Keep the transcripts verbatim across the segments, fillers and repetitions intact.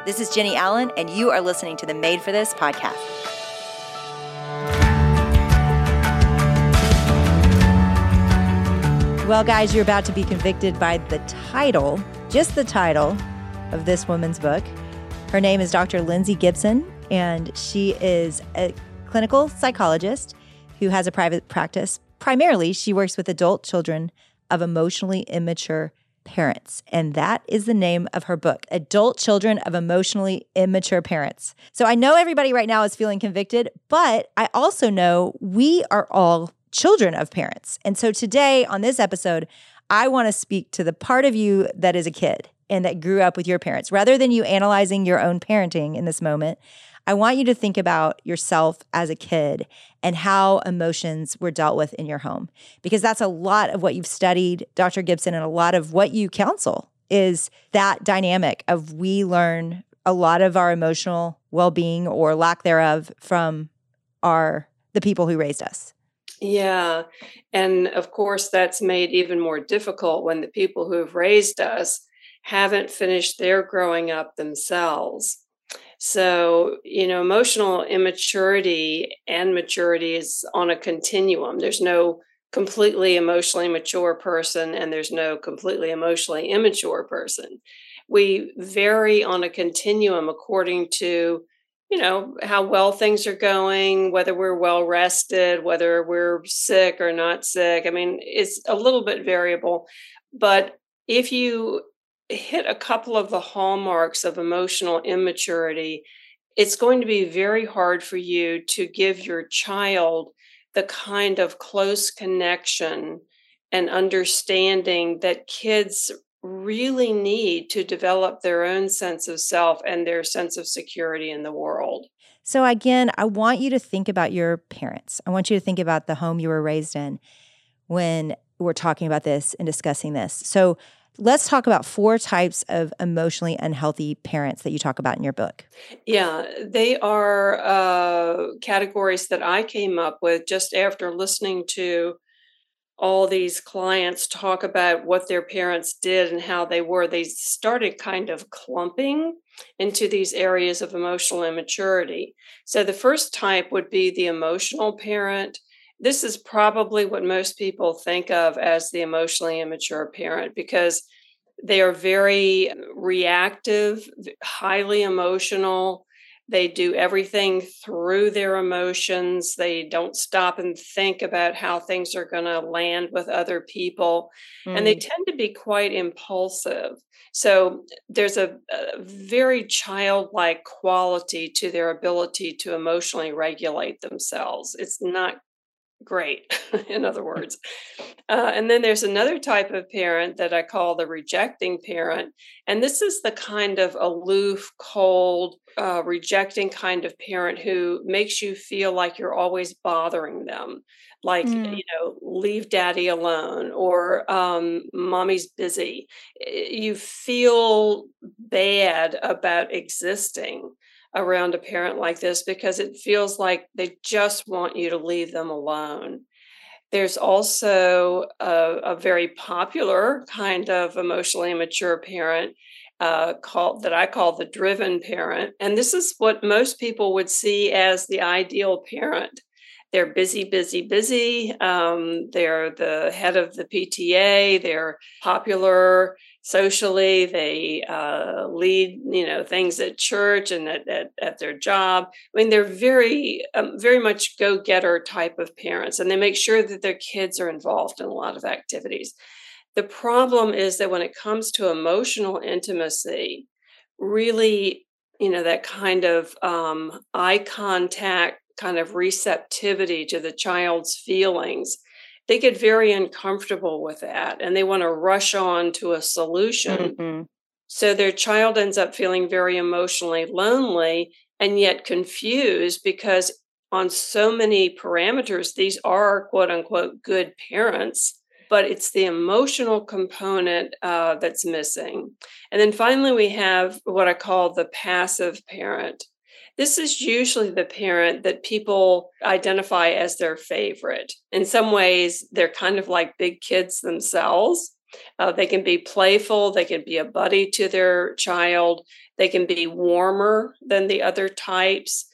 This is Jenny Allen, and you are listening to the Made for This podcast. Well, guys, you're about to be convicted by the title, just the title of this woman's book. Her name is Doctor Lindsay Gibson, and she is a clinical psychologist who has a private practice. Primarily, she works with adult children of emotionally immature parents. And that is the name of her book, Adult Children of Emotionally Immature Parents. So I know everybody right now is feeling convicted, but I also know we are all children of parents. And so today on this episode, I want to speak to the part of you that is a kid and that grew up with your parents. Rather than you analyzing your own parenting in this moment, I want you to think about yourself as a kid and how emotions were dealt with in your home, because that's a lot of what you've studied, Doctor Gibson, and a lot of what you counsel is that dynamic of we learn a lot of our emotional well-being or lack thereof from our the people who raised us. Yeah. And of course, that's made even more difficult when the people who've raised us haven't finished their growing up themselves. So, you know, emotional immaturity and maturity is on a continuum. There's no completely emotionally mature person and there's no completely emotionally immature person. We vary on a continuum according to, you know, how well things are going, whether we're well rested, whether we're sick or not sick. I mean, it's a little bit variable. But if you hit a couple of the hallmarks of emotional immaturity, it's going to be very hard for you to give your child the kind of close connection and understanding that kids really need to develop their own sense of self and their sense of security in the world. So again, I want you to think about your parents. I want you to think about the home you were raised in when we're talking about this and discussing this. So let's talk about four types of emotionally unhealthy parents that you talk about in your book. Yeah, they are uh, categories that I came up with just after listening to all these clients talk about what their parents did and how they were. They started kind of clumping into these areas of emotional immaturity. So the first type would be the emotional parent. This is probably what most people think of as the emotionally immature parent because they are very reactive, highly emotional. They do everything through their emotions. They don't stop and think about how things are going to land with other people. Mm. And they tend to be quite impulsive. So there's a, a very childlike quality to their ability to emotionally regulate themselves. It's not great, in other words. Uh, and then there's another type of parent that I call the rejecting parent. And this is the kind of aloof, cold, uh, rejecting kind of parent who makes you feel like you're always bothering them. Like, mm. you know, leave daddy alone or um, mommy's busy. You feel bad about existing around a parent like this because it feels like they just want you to leave them alone. There's also a, a very popular kind of emotionally immature parent uh, called that I call the driven parent. And this is what most people would see as the ideal parent. They're busy, busy, busy. Um, they're the head of the P T A. They're popular socially. They uh, lead, you know, things at church and at, at, at their job. I mean, they're very, um, very much go-getter type of parents, and they make sure that their kids are involved in a lot of activities. The problem is that when it comes to emotional intimacy, really, you know, that kind of um, eye contact, kind of receptivity to the child's feelings, they get very uncomfortable with that and they want to rush on to a solution. Mm-hmm. So their child ends up feeling very emotionally lonely and yet confused because on so many parameters, these are quote unquote good parents, but it's the emotional component uh, that's missing. And then finally, we have what I call the passive parent. This is usually the parent that people identify as their favorite. In some ways, they're kind of like big kids themselves. Uh, they can be playful. They can be a buddy to their child. They can be warmer than the other types,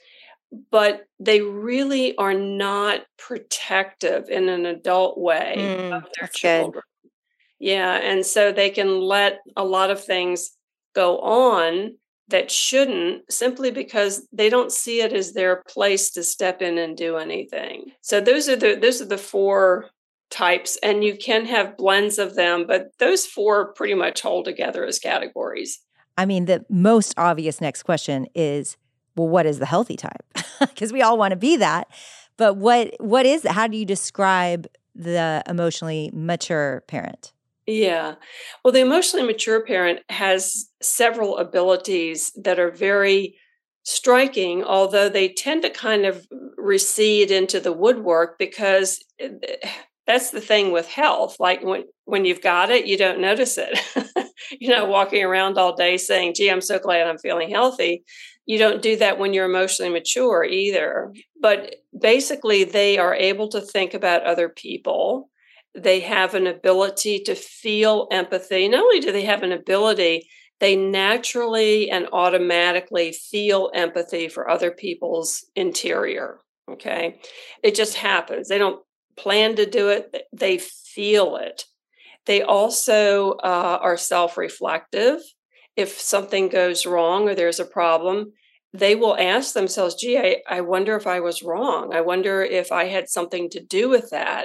but they really are not protective in an adult way Mm, of their that's good. children. Yeah, and so they can let a lot of things go on that shouldn't, simply because they don't see it as their place to step in and do anything. So those are the those are the four types, and you can have blends of them, but those four pretty much hold together as categories. I mean, the most obvious next question is, well, what is the healthy type? Because we all want to be that. But what what is it? How do you describe the emotionally mature parent? Yeah. Well, the emotionally mature parent has several abilities that are very striking, although they tend to kind of recede into the woodwork because eh, that's the thing with health. Like when, when you've got it, you don't notice it. You're not walking around all day saying, gee, I'm so glad I'm feeling healthy. You don't do that when you're emotionally mature either. But basically, they are able to think about other people. They have an ability to feel empathy. Not only do they have an ability, they naturally and automatically feel empathy for other people's interior. Okay. It just happens. They don't plan to do it, they feel it. They also uh, are self reflective. If something goes wrong or there's a problem, they will ask themselves, gee, I, I wonder if I was wrong. I wonder if I had something to do with that.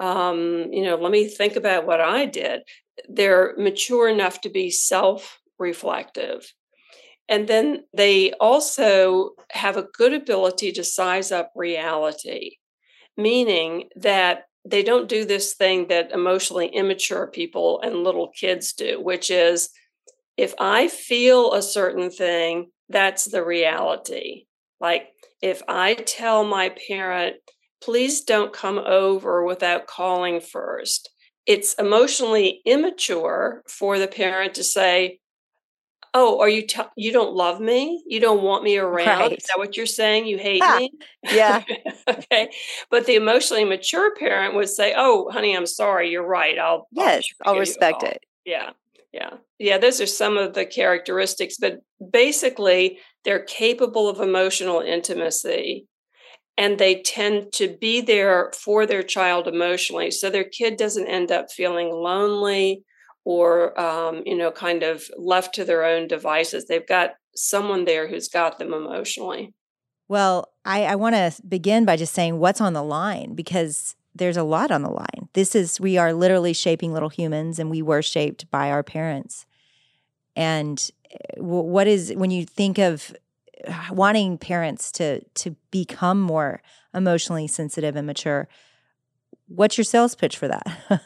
Um, you know, let me think about what I did. They're mature enough to be self reflective. And then they also have a good ability to size up reality, meaning that they don't do this thing that emotionally immature people and little kids do, which is if I feel a certain thing, that's the reality. Like if I tell my parent, please don't come over without calling first, it's emotionally immature for the parent to say, oh, are you t- you don't love me? You don't want me around? Is Right. that what you're saying? You hate Ha! me? Yeah. Okay. But the emotionally mature parent would say, "Oh, honey, I'm sorry. You're right. I'll I'll be Yes, sure to I'll give you a respect call." it. Yeah. Yeah. Yeah, those are some of the characteristics, but basically they're capable of emotional intimacy, and they tend to be there for their child emotionally, so their kid doesn't end up feeling lonely or um, you know, kind of left to their own devices. They've got someone there who's got them emotionally. Well, I, I want to begin by just saying what's on the line because there's a lot on the line. This is, we are literally shaping little humans and we were shaped by our parents. And eh, w- what is, when you think of uh, wanting parents to, to become more emotionally sensitive and mature, what's your sales pitch for that?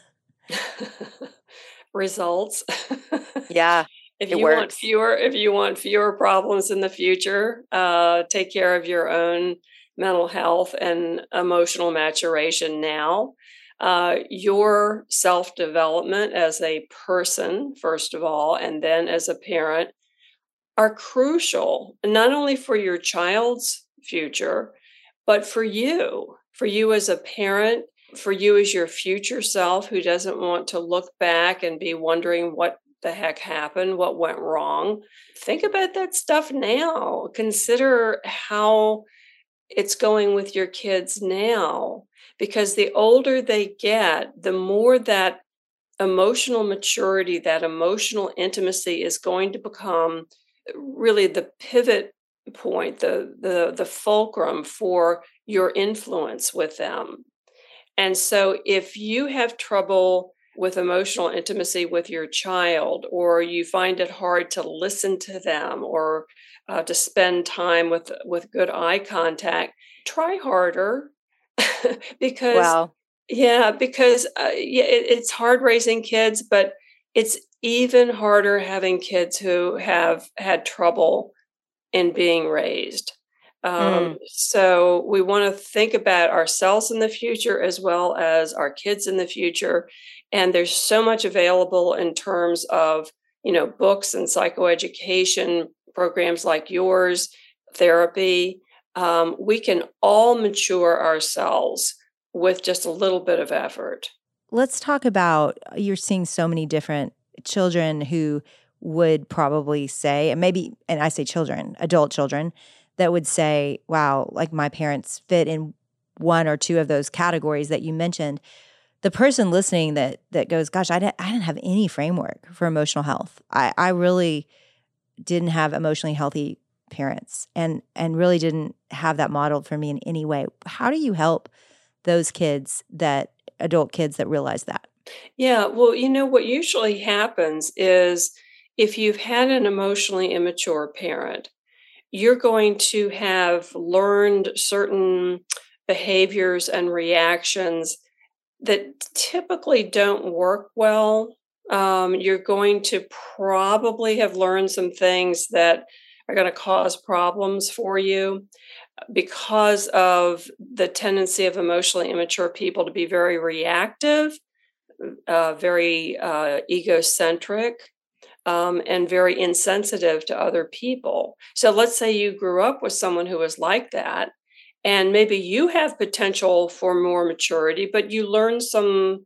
Results. Yeah, If it you want works. fewer if you want fewer problems in the future, uh, take care of your own mental health and emotional maturation now. Uh, your self-development as a person, first of all, and then as a parent are crucial, not only for your child's future, but for you, for you as a parent, for you as your future self who doesn't want to look back and be wondering what the heck happened, what went wrong. Think about that stuff now. Consider how it's going with your kids now, because the older they get, the more that emotional maturity, that emotional intimacy is going to become really the pivot point, the the the fulcrum for your influence with them. And so if you have trouble with emotional intimacy with your child, or you find it hard to listen to them, or uh, to spend time with with good eye contact, try harder. Because Wow. yeah, because uh, yeah, it, it's hard raising kids, but it's even harder having kids who have had trouble in being raised. Um, Mm. so we want to think about ourselves in the future as well as our kids in the future. And there's so much available in terms of, you know, books and psychoeducation programs like yours, therapy. Um, we can all mature ourselves with just a little bit of effort. let's talk about, you're seeing so many different children who would probably say, and maybe, and I say children, adult children, that would say, wow, like my parents fit in one or two of those categories that you mentioned. The person listening that that goes, gosh, I didn't, I didn't have any framework for emotional health. I, I really didn't have emotionally healthy parents and and really didn't have that modeled for me in any way. How do you help those kids, that adult kids that realize that? Yeah, well, you know, what usually happens is if you've had an emotionally immature parent, you're going to have learned certain behaviors and reactions that typically don't work well. Um, you're going to probably have learned some things that are going to cause problems for you because of the tendency of emotionally immature people to be very reactive, uh, very uh, egocentric, um, and very insensitive to other people. So let's say you grew up with someone who was like that, and maybe you have potential for more maturity, but you learn some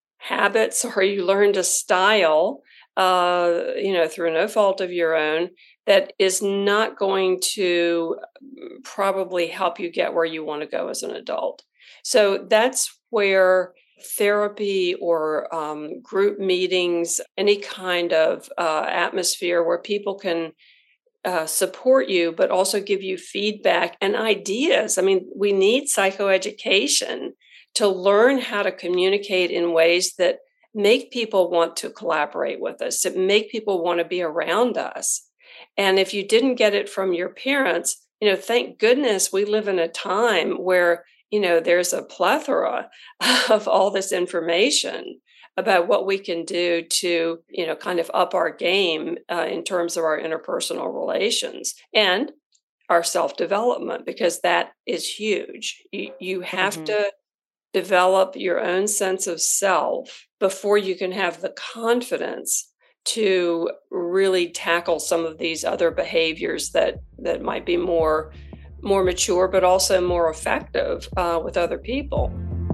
habits or you learned a style, uh, you know, through no fault of your own, that is not going to probably help you get where you want to go as an adult. So that's where therapy or um, group meetings, any kind of uh, atmosphere where people can uh, support you, but also give you feedback and ideas. I mean, we need psychoeducation to learn how to communicate in ways that make people want to collaborate with us, that make people want to be around us. And if you didn't get it from your parents, you know, thank goodness we live in a time where, you know, there's a plethora of all this information about what we can do to, you know, kind of up our game uh, in terms of our interpersonal relations and our self-development, because that is huge. You, you have mm-hmm. to develop your own sense of self before you can have the confidence to really tackle some of these other behaviors that that might be more more mature, but also more effective uh, with other people.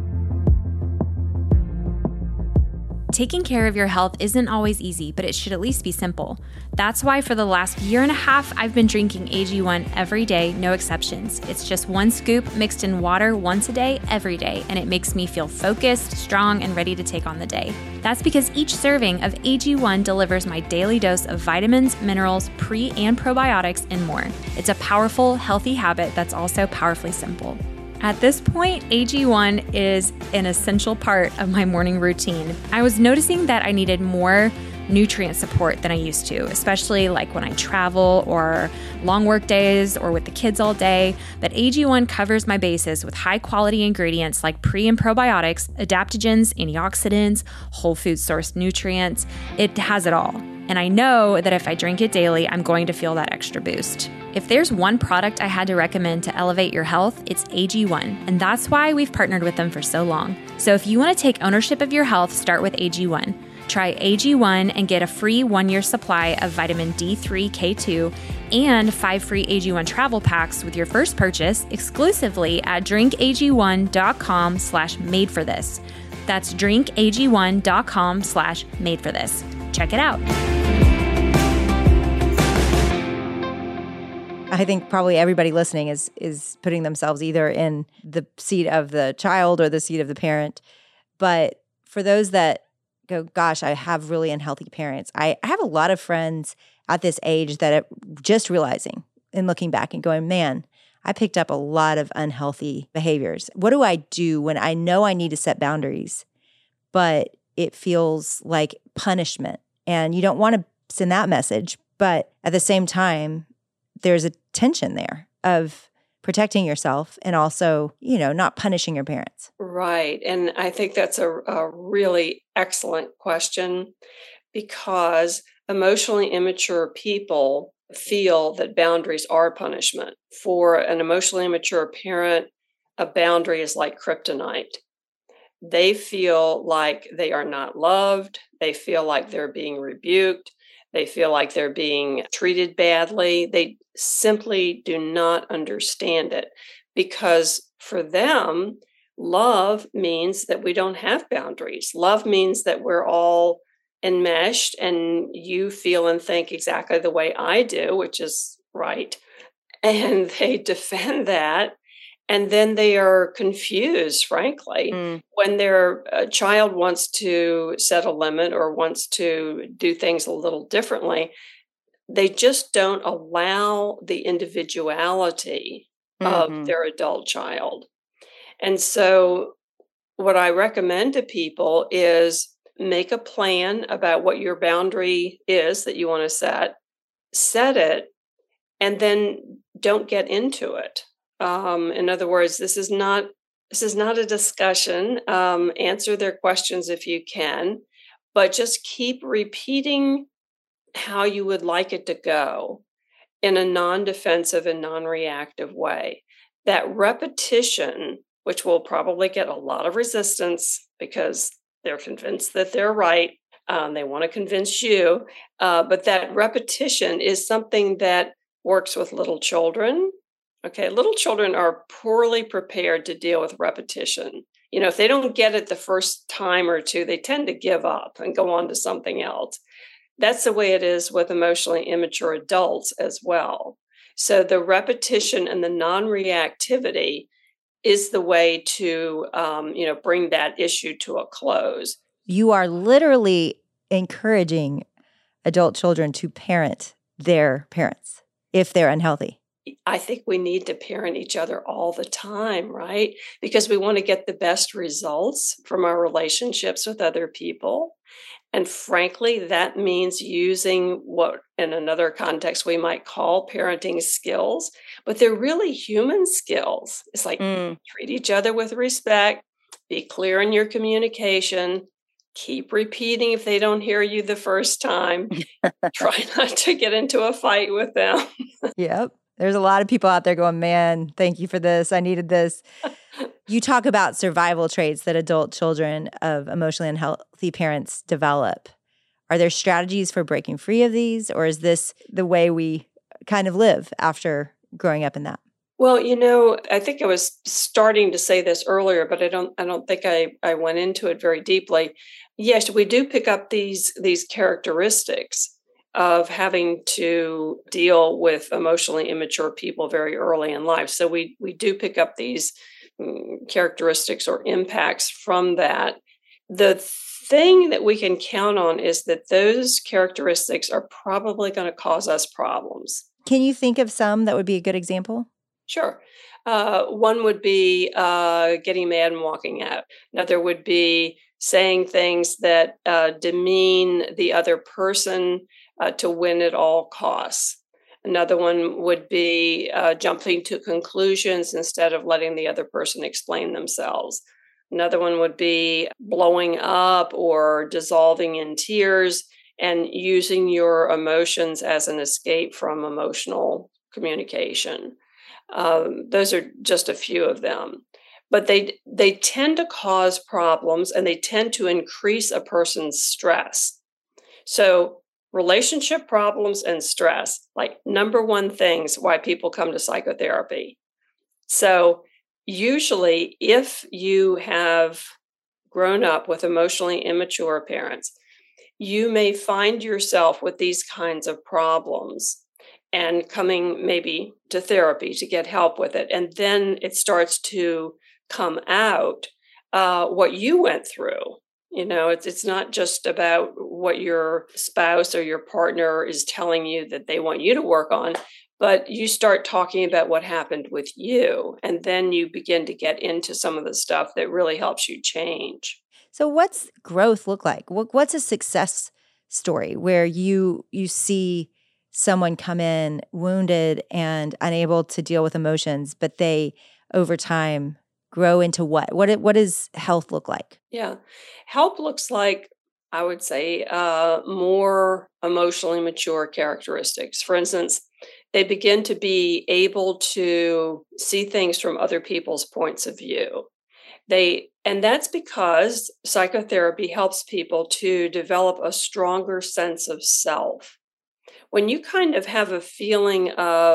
Taking care of your health isn't always easy, but it should at least be simple. That's why for the last year and a half, I've been drinking A G one every day, no exceptions. It's just one scoop mixed in water once a day, every day, and it makes me feel focused, strong, and ready to take on the day. That's because each serving of A G one delivers my daily dose of vitamins, minerals, pre- and probiotics, and more. It's a powerful, healthy habit that's also powerfully simple. At this point, A G one is an essential part of my morning routine. I was noticing that I needed more nutrient support than I used to, especially like when I travel or long work days or with the kids all day. But A G one covers my bases with high quality ingredients like pre and probiotics, adaptogens, antioxidants, whole food sourced nutrients. It has it all. And I know that if I drink it daily, I'm going to feel that extra boost. If there's one product I had to recommend to elevate your health, it's A G one. And that's why we've partnered with them for so long. So if you want to take ownership of your health, start with A G one. Try A G one and get a free one-year supply of vitamin D three K two and five free A G one travel packs with your first purchase exclusively at drinkag1.com slash made for this. That's drinkag1.com slash made for this. Check it out. I think probably everybody listening is is putting themselves either in the seat of the child or the seat of the parent. But for those that go, gosh, I have really unhealthy parents. I, I have a lot of friends at this age that are just realizing and looking back and going, man, I picked up a lot of unhealthy behaviors. What do I do when I know I need to set boundaries, but it feels like punishment? And you don't want to send that message. But at the same time, there's a tension there of protecting yourself and also, you know, not punishing your parents. Right. And I think that's a, a really excellent question, because emotionally immature people feel that boundaries are punishment. For an emotionally immature parent, a boundary is like kryptonite. They feel like they are not loved. They feel like they're being rebuked. They feel like they're being treated badly. They simply do not understand it, because for them, Love means that we don't have boundaries. Love means that we're all enmeshed and you feel and think exactly the way I do, which is right. And they defend that. And then they are confused, frankly, Mm. when their uh, child wants to set a limit or wants to do things a little differently. They just don't allow the individuality of Mhm. their adult child. And so, what I recommend to people is make a plan about what your boundary is that you want to set, set it, and then don't get into it. Um, in other words, this is not this is not a discussion. Um, answer their questions if you can, but just keep repeating how you would like it to go in a non-defensive and non-reactive way. That repetition, which will probably get a lot of resistance because they're convinced that they're right. Um, they want to convince you, uh, but that repetition is something that works with little children. Okay, little children are poorly prepared to deal with repetition. You know, if they don't get it the first time or two, they tend to give up and go on to something else. That's the way it is with emotionally immature adults as well. So the repetition and the non-reactivity is the way to, um, you know, bring that issue to a close. You are literally encouraging adult children to parent their parents if they're unhealthy. I think we need to parent each other all the time, right? Because we want to get the best results from our relationships with other people. And frankly, that means using what in another context we might call parenting skills, but they're really human skills. It's like Mm. treat each other with respect, be clear in your communication, keep repeating if they don't hear you the first time, try not to get into a fight with them. Yep. There's a lot of people out there going, man, thank you for this. I needed this. You talk about survival traits that adult children of emotionally unhealthy parents develop. Are there strategies for breaking free of these, or is this the way we kind of live after growing up in that? Well, you know, I think I was starting to say this earlier, but I don't I don't think I, I went into it very deeply. Yes, we do pick up these these characteristics of having to deal with emotionally immature people very early in life. So we we do pick up these um, characteristics or impacts from that. The thing that we can count on is that those characteristics are probably going to cause us problems. Can you think of some that would be a good example? Sure. Uh, one would be uh, getting mad and walking out. Another would be saying things that uh, demean the other person uh, to win at all costs. Another one would be uh, jumping to conclusions instead of letting the other person explain themselves. Another one would be blowing up or dissolving in tears and using your emotions as an escape from emotional communication. Um, those are just a few of them, but they they tend to cause problems and they tend to increase a person's stress. So relationship problems and stress, like number one things why people come to psychotherapy. So usually if you have grown up with emotionally immature parents, you may find yourself with these kinds of problems and coming maybe to therapy to get help with it. And then it starts to come out uh, what you went through. You know, it's it's not just about what your spouse or your partner is telling you that they want you to work on, but you start talking about what happened with you. And then you begin to get into some of the stuff that really helps you change. So what's growth look like? What, what's a success story where you you see someone come in wounded and unable to deal with emotions, but they over time grow into what? What what does health look like? Yeah. Help looks like, I would say, uh, more emotionally mature characteristics. For instance, they begin to be able to see things from other people's points of view. They, and that's because psychotherapy helps people to develop a stronger sense of self. When you kind of have a feeling of,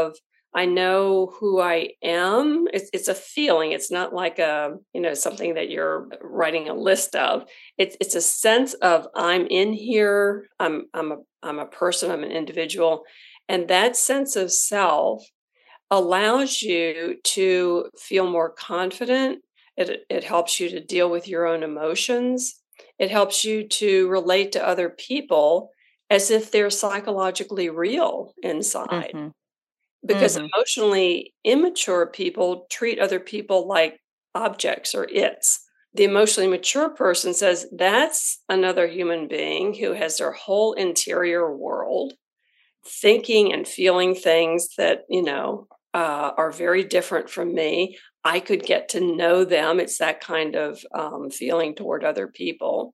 I know who I am. It's, it's a feeling. It's not like a, you know, something that you're writing a list of. It's it's a sense of I'm in here. I'm I'm a I'm a person. I'm an individual, and that sense of self allows you to feel more confident. It it helps you to deal with your own emotions. It helps you to relate to other people as if they're psychologically real inside. Mm-hmm. Because Mm-hmm. emotionally immature people treat other people like objects or its. The emotionally mature person says that's another human being who has their whole interior world, thinking and feeling things that, you know, uh, are very different from me. I could get to know them. It's that kind of um, feeling toward other people.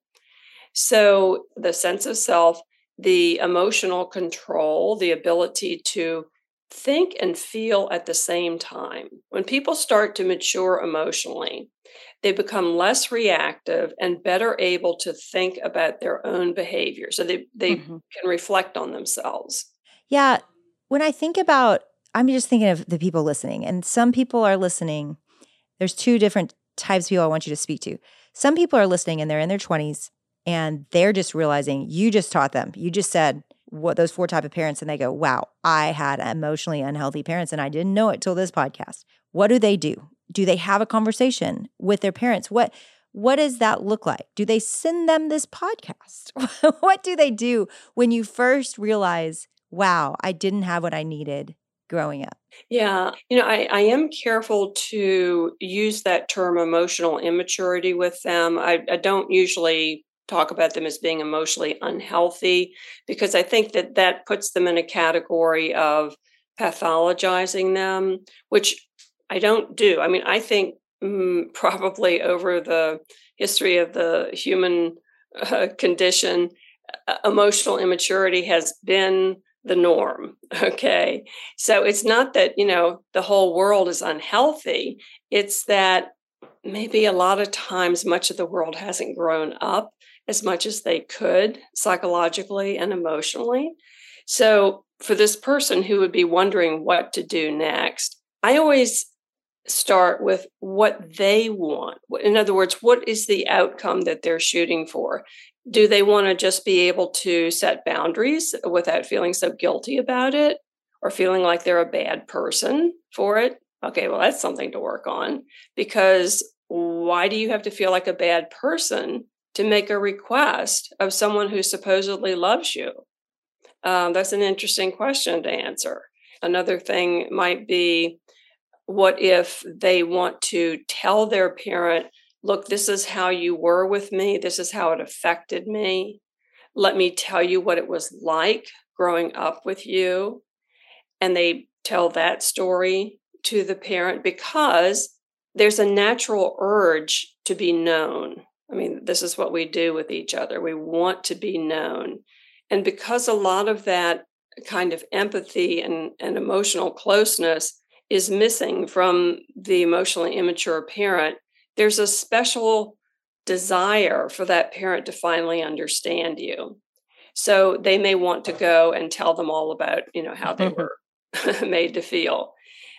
So the sense of self, the emotional control, the ability to think and feel at the same time. When people start to mature emotionally, they become less reactive and better able to think about their own behavior. So they, they Mm-hmm. can reflect on themselves. Yeah. When I think about, I'm just thinking of the people listening, and some people are listening. There's two different types of people I want you to speak to. Some people are listening and they're in their twenties and they're just realizing you just taught them. You just said what those four type of parents, and they go, wow, I had emotionally unhealthy parents and I didn't know it till this podcast. What do they do? Do they have a conversation with their parents? What what does that look like? Do they send them this podcast? What do they do when you first realize, wow, I didn't have what I needed growing up? Yeah, you know, I, I am careful to use that term emotional immaturity with them. I, I don't usually talk about them as being emotionally unhealthy because I think that that puts them in a category of pathologizing them, which I don't do. I mean, I think mm, probably over the history of the human uh, condition, uh, emotional immaturity has been the norm. Okay. So it's not that, you know, the whole world is unhealthy. It's that maybe a lot of times much of the world hasn't grown up as much as they could psychologically and emotionally. So for this person who would be wondering what to do next, I always start with what they want. In other words, what is the outcome that they're shooting for? Do they want to just be able to set boundaries without feeling so guilty about it or feeling like they're a bad person for it? Okay, well, that's something to work on, because why do you have to feel like a bad person to make a request of someone who supposedly loves you? Um, that's an interesting question to answer. Another thing might be, what if they want to tell their parent, look, this is how you were with me. This is how it affected me. Let me tell you what it was like growing up with you. And they tell that story to the parent because there's a natural urge to be known. I mean, this is what we do with each other. We want to be known. And because a lot of that kind of empathy and, and emotional closeness is missing from the emotionally immature parent, there's a special desire for that parent to finally understand you. So they may want to go and tell them all about, you know, how they were made to feel.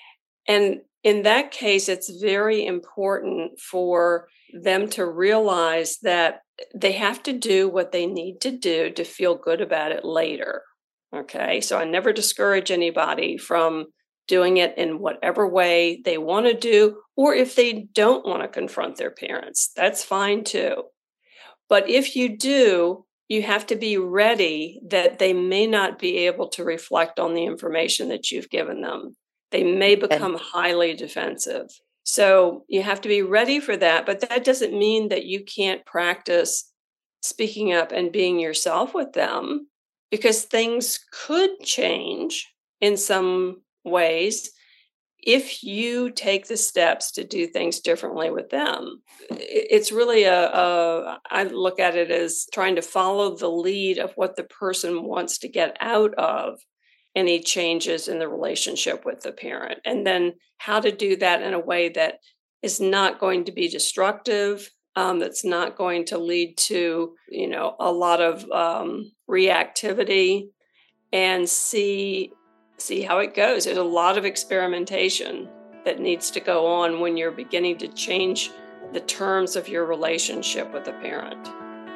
And in that case, it's very important for them to realize that they have to do what they need to do to feel good about it later. Okay. So I never discourage anybody from doing it in whatever way they want to do, or if they don't want to confront their parents, that's fine too. But if you do, you have to be ready that they may not be able to reflect on the information that you've given them. They may become highly defensive. So you have to be ready for that. But that doesn't mean that you can't practice speaking up and being yourself with them, because things could change in some ways if you take the steps to do things differently with them. It's really a, a, I look at it as trying to follow the lead of what the person wants to get out of any changes in the relationship with the parent, and then how to do that in a way that is not going to be destructive, um, that's not going to lead to, you know, a lot of um, reactivity, and see see how it goes. There's a lot of experimentation that needs to go on when you're beginning to change the terms of your relationship with a parent.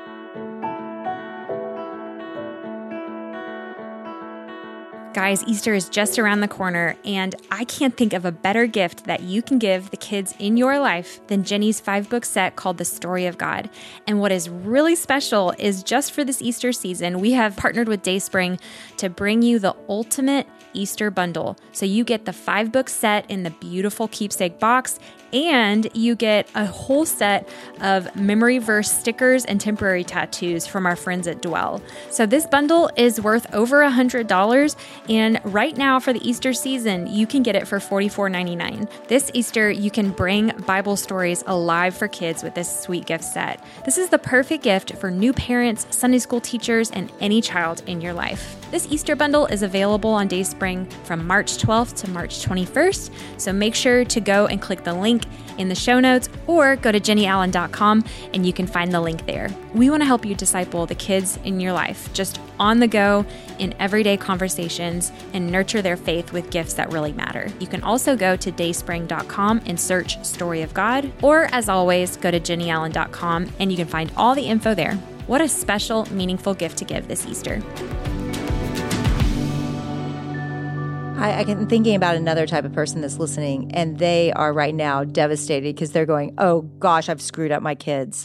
Guys, Easter is just around the corner, and I can't think of a better gift that you can give the kids in your life than Jenny's five-book set called The Story of God. And what is really special is just for this Easter season, we have partnered with Dayspring to bring you the ultimate Easter bundle. So you get the five-book set in the beautiful keepsake box, and you get a whole set of memory verse stickers and temporary tattoos from our friends at Dwell. So this bundle is worth over one hundred dollars, and right now for the Easter season, you can get it for forty-four ninety-nine. This Easter, you can bring Bible stories alive for kids with this sweet gift set. This is the perfect gift for new parents, Sunday school teachers, and any child in your life. This Easter bundle is available on Dayspring from March twelfth to March twenty-first, so make sure to go and click the link in the show notes or go to jenny allen dot com and you can find the link there. We want to help you disciple the kids in your life, just on the go, in everyday conversations, and nurture their faith with gifts that really matter. You can also go to dayspring dot com and search Story of God, or as always, go to jenny allen dot com and you can find all the info there. What a special, meaningful gift to give this Easter. I, I can thinking about another type of person that's listening, and they are right now devastated because they're going, oh gosh, I've screwed up my kids.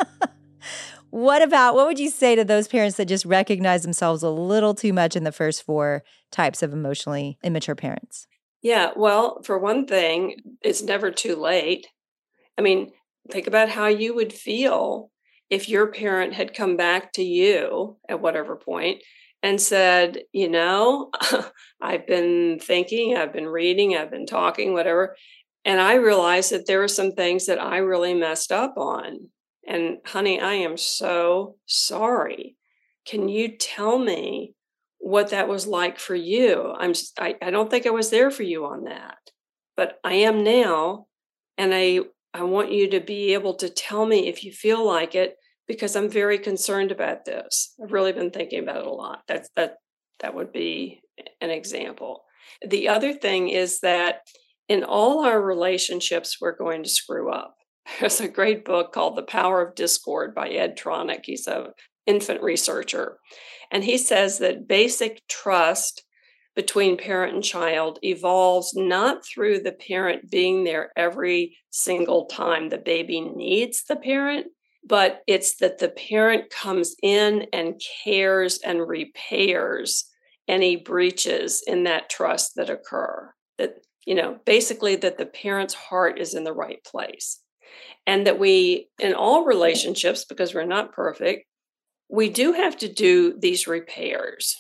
What about, what would you say to those parents that just recognize themselves a little too much in the first four types of emotionally immature parents? Yeah, well, for one thing, it's never too late. I mean, think about how you would feel if your parent had come back to you at whatever point and said, you know, I've been thinking, I've been reading, I've been talking, whatever, and I realized that there were some things that I really messed up on. And honey, I am so sorry. Can you tell me what that was like for you? I'm just, I, I don't think I was there for you on that, but I am now. And I, I want you to be able to tell me if you feel like it, because I'm very concerned about this. I've really been thinking about it a lot. That's, that, that would be an example. The other thing is that in all our relationships, we're going to screw up. There's a great book called The Power of Discord by Ed Tronick. He's an infant researcher. And he says that basic trust between parent and child evolves not through the parent being there every single time the baby needs the parent, but it's that the parent comes in and cares and repairs any breaches in that trust that occur. That, you know, basically that the parent's heart is in the right place. And that we, in all relationships, because we're not perfect, we do have to do these repairs.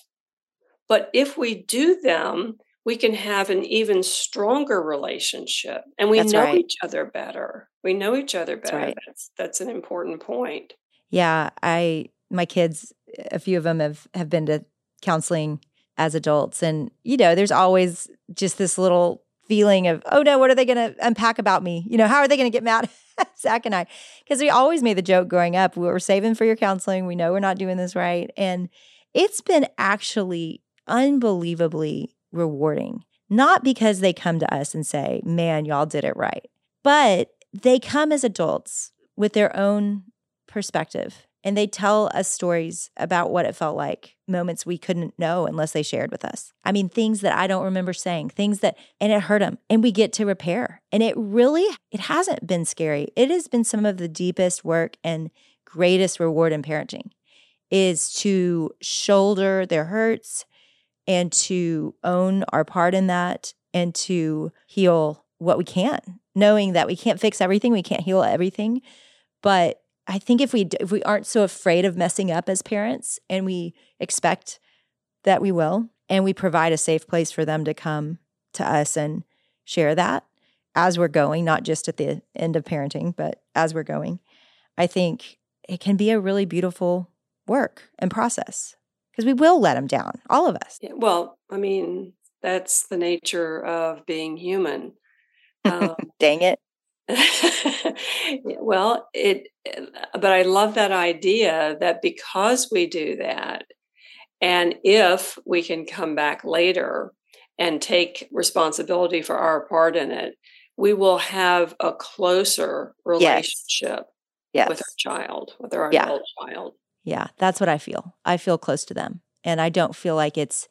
But if we do them, we can have an even stronger relationship, and we That's know right. each other better. We know each other better. That's right. That's, that's an important point. Yeah, I my kids, a few of them have, have been to counseling as adults. And, you know, there's always just this little feeling of, oh no, what are they going to unpack about me? You know, how are they going to get mad at Zach and I? Because we always made the joke growing up, we were saving for your counseling. We know we're not doing this right. And it's been actually unbelievably rewarding, not because they come to us and say, man, y'all did it right, but they come as adults with their own perspective. And they tell us stories about what it felt like, moments we couldn't know unless they shared with us. I mean, things that I don't remember saying, things that, and it hurt them, and we get to repair. And it really, it hasn't been scary. It has been some of the deepest work and greatest reward in parenting, is to shoulder their hurts and to own our part in that and to heal what we can, knowing that we can't fix everything, we can't heal everything, but I think if we if we aren't so afraid of messing up as parents, and we expect that we will, and we provide a safe place for them to come to us and share that as we're going, not just at the end of parenting, but as we're going, I think it can be a really beautiful work and process, because we will let them down, all of us. Yeah, well, I mean, that's the nature of being human. Um, Dang it. Well, it, but I love that idea that because we do that, and if we can come back later and take responsibility for our part in it, we will have a closer relationship yes. with our child, with our yeah. adult child. Yeah, that's what I feel. I feel close to them. And I don't feel like it's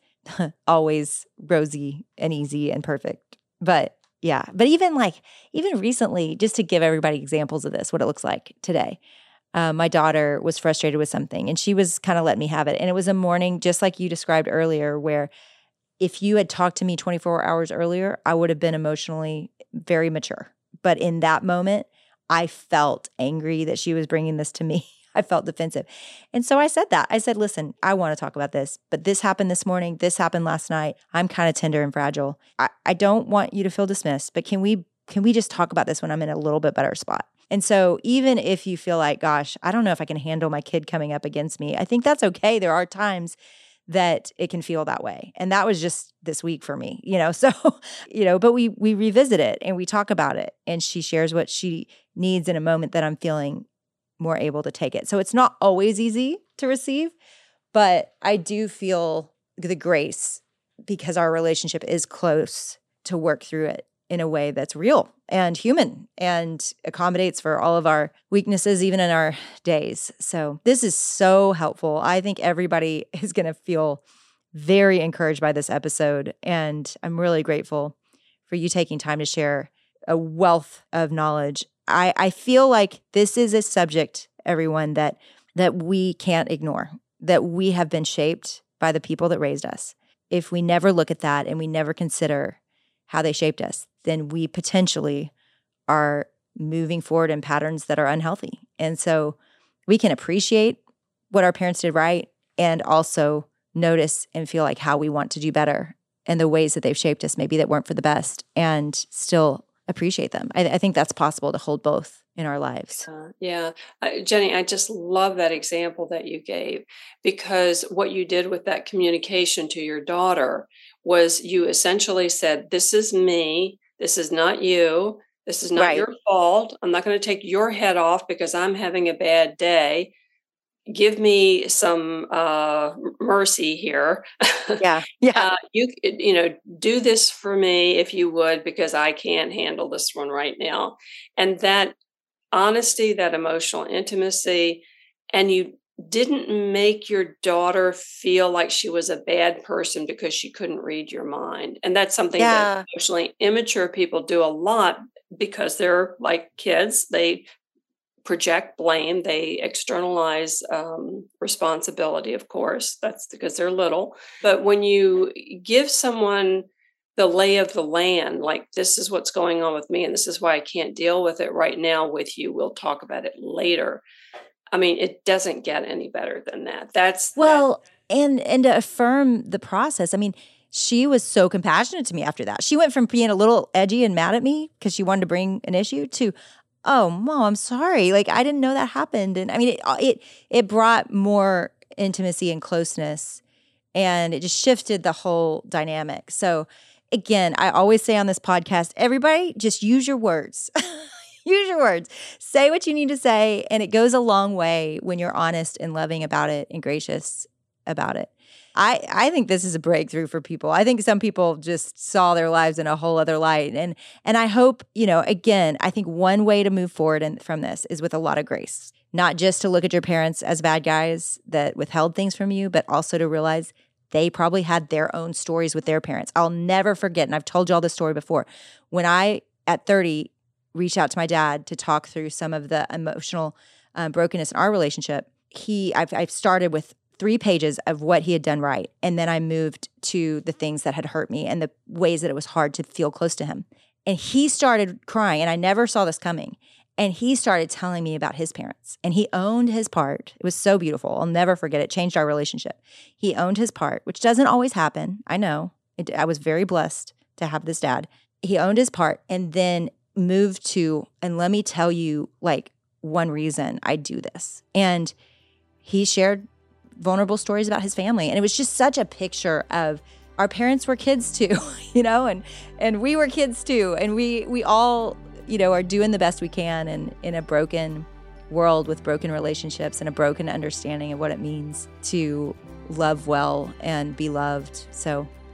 always rosy and easy and perfect. But yeah, but even like, even recently, just to give everybody examples of this, what it looks like today, uh, my daughter was frustrated with something and she was kind of letting me have it. And it was a morning, just like you described earlier, where if you had talked to me twenty-four hours earlier, I would have been emotionally very mature. But in that moment, I felt angry that she was bringing this to me. I felt defensive. And so I said that. I said, listen, I want to talk about this, but this happened this morning. This happened last night. I'm kind of tender and fragile. I, I don't want you to feel dismissed, but can we can we just talk about this when I'm in a little bit better spot? And so even if you feel like, gosh, I don't know if I can handle my kid coming up against me, I think that's okay. There are times that it can feel that way. And that was just this week for me, you know, so, you know, but we we revisit it and we talk about it and she shares what she needs in a moment that I'm feeling more able to take it. So it's not always easy to receive, but I do feel the grace because our relationship is close to work through it in a way that's real and human and accommodates for all of our weaknesses, even in our days. So this is so helpful. I think everybody is going to feel very encouraged by this episode. And I'm really grateful for you taking time to share a wealth of knowledge. I, I feel like this is a subject, everyone, that that we can't ignore, that we have been shaped by the people that raised us. If we never look at that and we never consider how they shaped us, then we potentially are moving forward in patterns that are unhealthy. And so we can appreciate what our parents did right and also notice and feel like how we want to do better and the ways that they've shaped us maybe that weren't for the best and still appreciate them. I, I think that's possible to hold both in our lives. Uh, yeah. Uh, Jenny, I just love that example that you gave because what you did with that communication to your daughter was you essentially said, this is me. This is not you. This is not right. your fault. I'm not going to take your head off because I'm having a bad day. Give me some uh, mercy here. Yeah, yeah. Uh, you you know, do this for me if you would, because I can't handle this one right now. And that honesty, that emotional intimacy, and you didn't make your daughter feel like she was a bad person because she couldn't read your mind. And that's something yeah. that emotionally immature people do a lot because they're like kids. They project blame. They externalize um, responsibility, of course. That's because they're little. But when you give someone the lay of the land, like this is what's going on with me, and this is why I can't deal with it right now with you. We'll talk about it later. I mean, it doesn't get any better than that. That's well, that. and and to affirm the process. I mean, she was so compassionate to me after that. She went from being a little edgy and mad at me because she wanted to bring an issue to, oh, Mom, I'm sorry. Like, I didn't know that happened. And I mean, it it it brought more intimacy and closeness, and it just shifted the whole dynamic. So again, I always say on this podcast, everybody just use your words. Use your words. Say what you need to say, and it goes a long way when you're honest and loving about it and gracious about it. I, I think this is a breakthrough for people. I think some people just saw their lives in a whole other light. And and I hope, you know, again, I think one way to move forward in, from this is with a lot of grace. Not just to look at your parents as bad guys that withheld things from you, but also to realize they probably had their own stories with their parents. I'll never forget, and I've told you all this story before, when I, at thirty, reached out to my dad to talk through some of the emotional um, brokenness in our relationship. He, I've, I've started with three pages of what he had done right. And then I moved to the things that had hurt me and the ways that it was hard to feel close to him. And he started crying, and I never saw this coming. And he started telling me about his parents, and he owned his part. It was so beautiful. I'll never forget it. Changed our relationship. He owned his part, which doesn't always happen. I know. It, I was very blessed to have this dad. He owned his part, and then moved to, and let me tell you, like, one reason I do this. And he shared vulnerable stories about his family. And it was just such a picture of our parents were kids too, you know, and and we were kids too. And we we all, you know, are doing the best we can in, in a broken world with broken relationships and a broken understanding of what it means to love well and be loved. So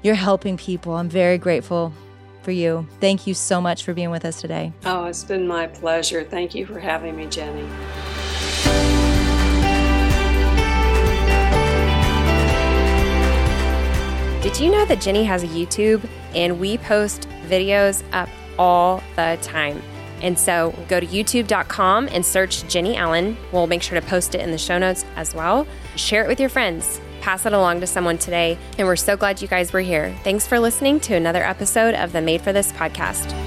you're helping people. I'm very grateful for you. Thank you so much for being with us today. Oh, it's been my pleasure. Thank you for having me, Jenny. Did you know that Jenny has a YouTube and we post videos up all the time? And so go to youtube dot com and search Jenny Allen. We'll make sure to post it in the show notes as well. Share it with your friends. Pass it along to someone today. And we're so glad you guys were here. Thanks for listening to another episode of the Made for This podcast.